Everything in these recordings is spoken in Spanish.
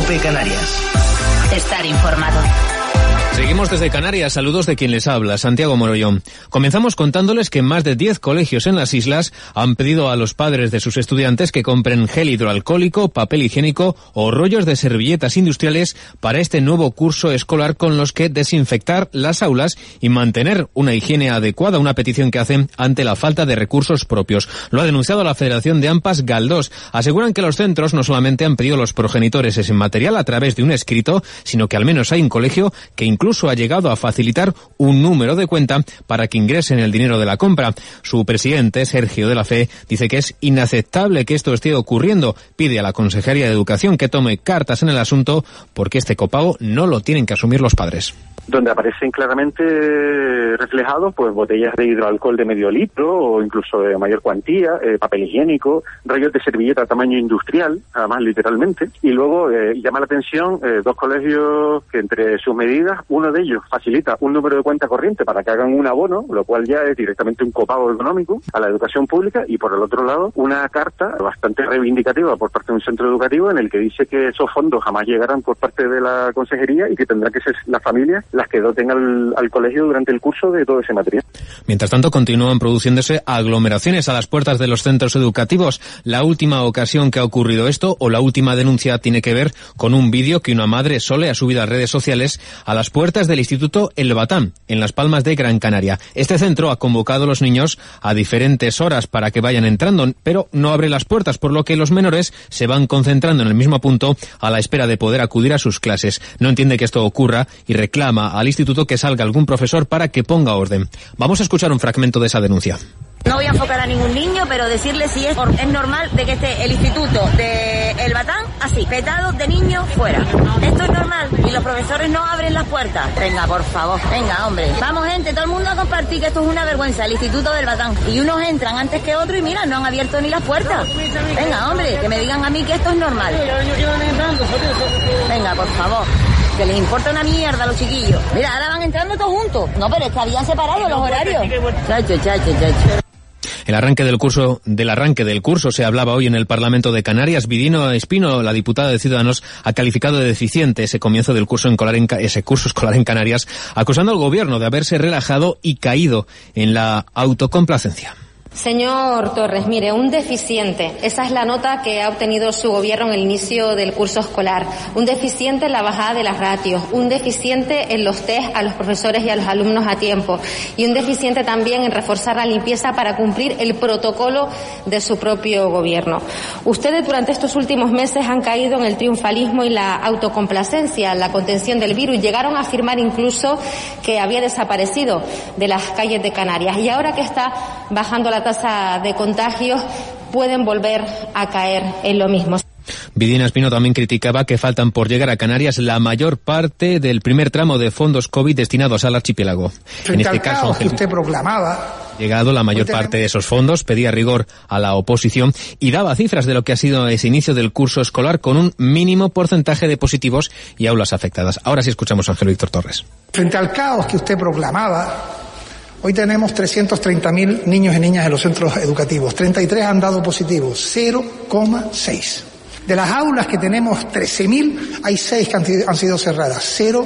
COPE Canarias. Estar informado. Seguimos desde Canarias, saludos de quien les habla, Santiago Morollón. Comenzamos contándoles que más de 10 colegios en las islas han pedido a los padres de sus estudiantes que compren gel hidroalcohólico, papel higiénico o rollos de servilletas industriales para este nuevo curso escolar con los que desinfectar las aulas y mantener una higiene adecuada, una petición que hacen ante la falta de recursos propios. Lo ha denunciado la Federación de AMPAs Galdós. Aseguran que los centros no solamente han pedido a los progenitores ese material a través de un escrito, sino que al menos hay un colegio que incluso ha llegado a facilitar un número de cuenta para que ingresen el dinero de la compra. Su presidente, Sergio de la Fe, dice que es inaceptable que esto esté ocurriendo. Pide a la Consejería de Educación que tome cartas en el asunto porque este copago no lo tienen que asumir los padres. Donde aparecen claramente reflejados pues botellas de hidroalcohol de medio litro o incluso de mayor cuantía, papel higiénico, rollos de servilleta a tamaño industrial, además literalmente. Y luego llama la atención dos colegios que entre sus medidas, uno de ellos facilita un número de cuenta corriente para que hagan un abono, lo cual ya es directamente un copago económico a la educación pública, y por el otro lado una carta bastante reivindicativa por parte de un centro educativo en el que dice que esos fondos jamás llegarán por parte de la consejería y que tendrán que ser las familias las que doten al colegio durante el curso de todo ese material. Mientras tanto, continúan produciéndose aglomeraciones a las puertas de los centros educativos. La última ocasión que ha ocurrido esto, o la última denuncia, tiene que ver con un vídeo que una madre Sole ha subido a redes sociales a las puertas del Instituto El Batán, en Las Palmas de Gran Canaria. Este centro ha convocado a los niños a diferentes horas para que vayan entrando, pero no abre las puertas, por lo que los menores se van concentrando en el mismo punto a la espera de poder acudir a sus clases. No entiende que esto ocurra y reclama al instituto que salga algún profesor para que ponga orden. Vamos a escuchar un fragmento de esa denuncia. No voy a enfocar a ningún niño, pero decirle si es normal de que esté el instituto de El Batán así, petado de niños fuera. Esto es normal y los profesores no abren las puertas. Venga, por favor, venga, hombre. Vamos, gente, todo el mundo a compartir que esto es una vergüenza, el instituto del Batán. Y unos entran antes que otros y mira, no han abierto ni las puertas. Venga, hombre, que me digan a mí que esto es normal. Venga, por favor. Que les importa una mierda a los chiquillos. Mira, ahora van entrando todos juntos. No, pero es que habían separado los horarios. Chacho. Del arranque del curso se hablaba hoy en el Parlamento de Canarias. Vidino Espino, la diputada de Ciudadanos, ha calificado de deficiente ese comienzo del curso escolar en Canarias, acusando al gobierno de haberse relajado y caído en la autocomplacencia. Señor Torres, mire, un deficiente, esa es la nota que ha obtenido su gobierno en el inicio del curso escolar, un deficiente en la bajada de las ratios, un deficiente en los test a los profesores y a los alumnos a tiempo, y un deficiente también en reforzar la limpieza para cumplir el protocolo de su propio gobierno. Ustedes durante estos últimos meses han caído en el triunfalismo y la autocomplacencia, la contención del virus, llegaron a afirmar incluso que había desaparecido de las calles de Canarias, y ahora que está bajando la tasa de contagios, pueden volver a caer en lo mismo. Vidina Espino también criticaba que faltan por llegar a Canarias la mayor parte del primer tramo de fondos COVID destinados al archipiélago. En este caso, que usted proclamaba, llegado la mayor parte de esos fondos, pedía rigor a la oposición y daba cifras de lo que ha sido ese inicio del curso escolar con un mínimo porcentaje de positivos y aulas afectadas. Ahora sí escuchamos a Ángel Víctor Torres. Frente al caos que usted proclamaba, hoy tenemos 330.000 niños y niñas en los centros educativos. 33 han dado positivos, 0,6. De las aulas que tenemos 13.000, hay 6 que han sido cerradas,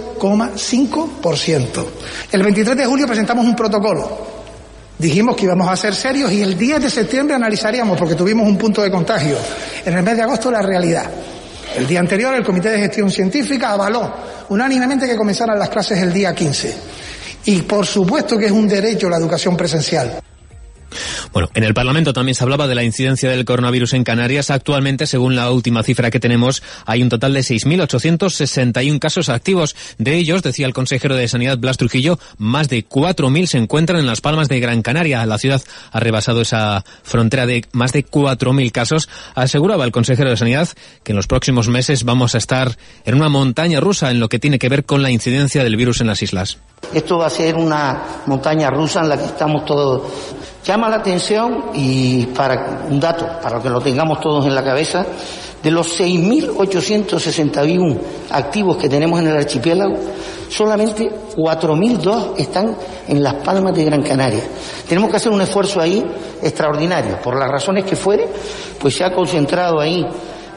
0,5%. El 23 de julio presentamos un protocolo. Dijimos que íbamos a ser serios y el 10 de septiembre analizaríamos, porque tuvimos un punto de contagio. En el mes de agosto, la realidad. El día anterior, el Comité de Gestión Científica avaló unánimemente que comenzaran las clases el día 15. Y por supuesto que es un derecho la educación presencial. Bueno, en el Parlamento también se hablaba de la incidencia del coronavirus en Canarias. Actualmente, según la última cifra que tenemos, hay un total de 6.861 casos activos. De ellos, decía el consejero de Sanidad, Blas Trujillo, más de 4.000 se encuentran en Las Palmas de Gran Canaria. La ciudad ha rebasado esa frontera de más de 4.000 casos. Aseguraba el consejero de Sanidad que en los próximos meses vamos a estar en una montaña rusa en lo que tiene que ver con la incidencia del virus en las islas. Esto va a ser una montaña rusa en la que estamos todos. Llama la atención, y para un dato, para que lo tengamos todos en la cabeza, de los 6.861 activos que tenemos en el archipiélago, solamente 4.002 están en Las Palmas de Gran Canaria. Tenemos que hacer un esfuerzo ahí extraordinario. Por las razones que fuere, pues se ha concentrado ahí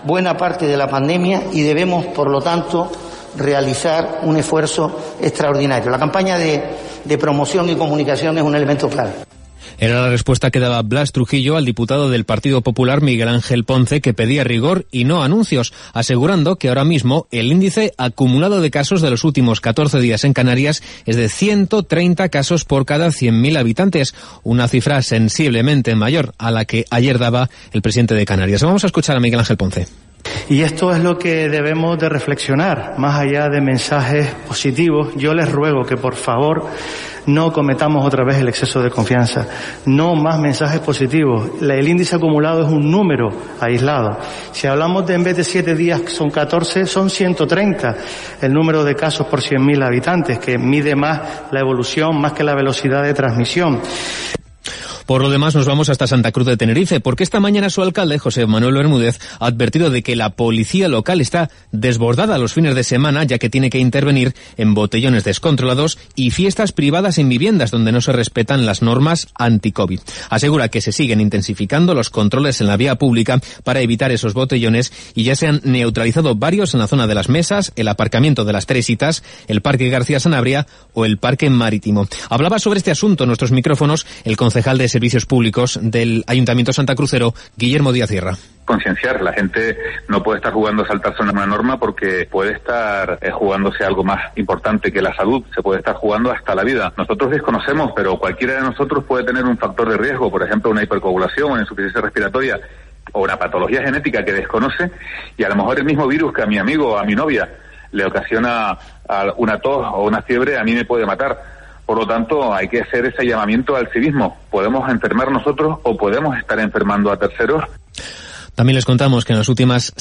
buena parte de la pandemia y debemos, por lo tanto, realizar un esfuerzo extraordinario. La campaña de promoción y comunicación es un elemento clave. Era la respuesta que daba Blas Trujillo al diputado del Partido Popular Miguel Ángel Ponce, que pedía rigor y no anuncios, asegurando que ahora mismo el índice acumulado de casos de los últimos 14 días en Canarias es de 130 casos por cada 100.000 habitantes, una cifra sensiblemente mayor a la que ayer daba el presidente de Canarias. Vamos a escuchar a Miguel Ángel Ponce. Y esto es lo que debemos de reflexionar, más allá de mensajes positivos. Yo les ruego que por favor no cometamos otra vez el exceso de confianza. No más mensajes positivos. El índice acumulado es un número aislado. Si hablamos de en vez de 7 días son 14, son 130 el número de casos por 100.000 habitantes, que mide más la evolución, más que la velocidad de transmisión. Por lo demás, nos vamos hasta Santa Cruz de Tenerife, porque esta mañana su alcalde, José Manuel Bermúdez, ha advertido de que la policía local está desbordada los fines de semana, ya que tiene que intervenir en botellones descontrolados y fiestas privadas en viviendas donde no se respetan las normas anti-COVID. Asegura que se siguen intensificando los controles en la vía pública para evitar esos botellones y ya se han neutralizado varios en la zona de las Mesas, el aparcamiento de las Teresitas, el Parque García Sanabria o el Parque Marítimo. Hablaba sobre este asunto en nuestros micrófonos el concejal de Servicios Públicos del Ayuntamiento Santacrucero, Guillermo Díaz Sierra. Concienciar, la gente no puede estar jugando a saltarse una norma porque puede estar jugándose algo más importante que la salud, se puede estar jugando hasta la vida. Nosotros desconocemos, pero cualquiera de nosotros puede tener un factor de riesgo, por ejemplo una hipercoagulación, una insuficiencia respiratoria o una patología genética que desconoce, y a lo mejor el mismo virus que a mi amigo o a mi novia le ocasiona una tos o una fiebre, a mí me puede matar. Por lo tanto, hay que hacer ese llamamiento al civismo. Podemos enfermar nosotros o podemos estar enfermando a terceros. También les contamos que en las últimas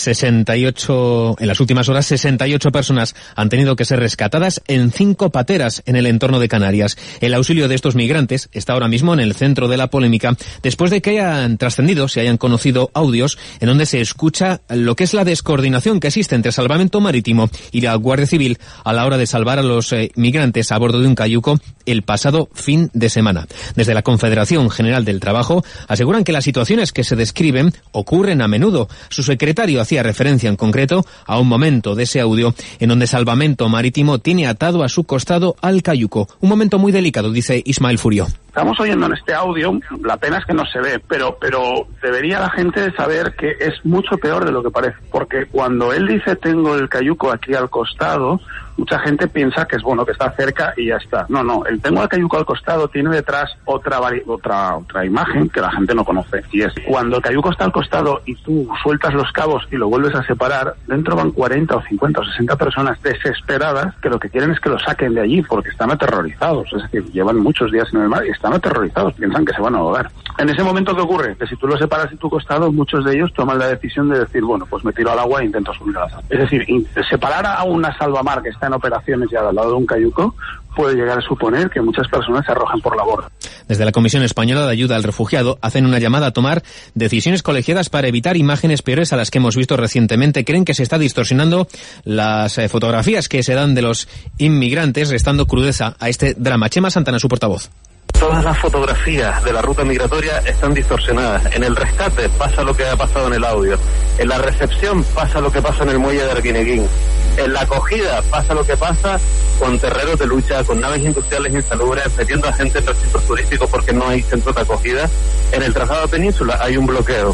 horas 68 personas han tenido que ser rescatadas en 5 pateras en el entorno de Canarias. El auxilio de estos migrantes está ahora mismo en el centro de la polémica después de que hayan trascendido, se hayan conocido audios en donde se escucha lo que es la descoordinación que existe entre Salvamento Marítimo y la Guardia Civil a la hora de salvar a los migrantes a bordo de un cayuco el pasado fin de semana. Desde la Confederación General del Trabajo aseguran que las situaciones que se describen ocurren a menudo. Su secretario hacía referencia en concreto a un momento de ese audio en donde Salvamento Marítimo tiene atado a su costado al cayuco. Un momento muy delicado, dice Ismael Furio. Estamos oyendo en este audio, la pena es que no se ve, pero debería la gente saber que es mucho peor de lo que parece, porque cuando él dice tengo el cayuco aquí al costado, mucha gente piensa que es bueno, que está cerca y ya está. No, el tengo el cayuco al costado tiene detrás otra imagen que la gente no conoce, y es cuando el cayuco está al costado y tú sueltas los cabos y lo vuelves a separar, dentro van 40 o 50 o 60 personas desesperadas que lo que quieren es que lo saquen de allí porque están aterrorizados, es decir, llevan muchos días en el mar y están aterrorizados, piensan que se van a ahogar. En ese momento, ¿qué ocurre? Que si tú lo separas de tu costado, muchos de ellos toman la decisión de decir, bueno, pues me tiro al agua e intento subir a la sala. Es decir, separar a una salvamar que está en operaciones ya al lado de un cayuco puede llegar a suponer que muchas personas se arrojan por la borda. Desde la Comisión Española de Ayuda al Refugiado hacen una llamada a tomar decisiones colegiadas para evitar imágenes peores a las que hemos visto recientemente. Creen que se está distorsionando las fotografías que se dan de los inmigrantes, restando crudeza a este drama. Chema Santana, su portavoz. Todas las fotografías de la ruta migratoria están distorsionadas. En el rescate pasa lo que ha pasado en el audio. En la recepción pasa lo que pasa en el muelle de Arguineguín. En la acogida pasa lo que pasa con terreros de lucha, con naves industriales insalubres, metiendo a gente en recintos turísticos porque no hay centros de acogida. En el trazado península hay un bloqueo.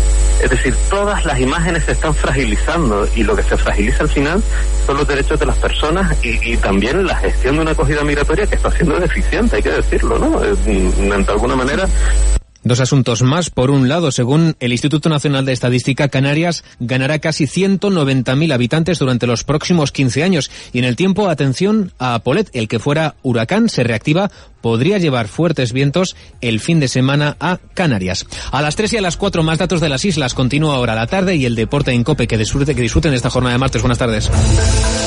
Es decir, todas las imágenes se están fragilizando y lo que se fragiliza al final son los derechos de las personas y también la gestión de una acogida migratoria que está siendo deficiente, hay que decirlo, ¿no? De alguna manera. Dos asuntos más. Por un lado, según el Instituto Nacional de Estadística, Canarias ganará casi 190.000 habitantes durante los próximos 15 años. Y en el tiempo, atención a Polet, el que fuera huracán, se reactiva, podría llevar fuertes vientos el fin de semana a Canarias. A las 3 y a las 4 más datos de las islas. Continúa ahora la tarde y el deporte en COPE. Que disfruten de esta jornada de martes. Buenas tardes.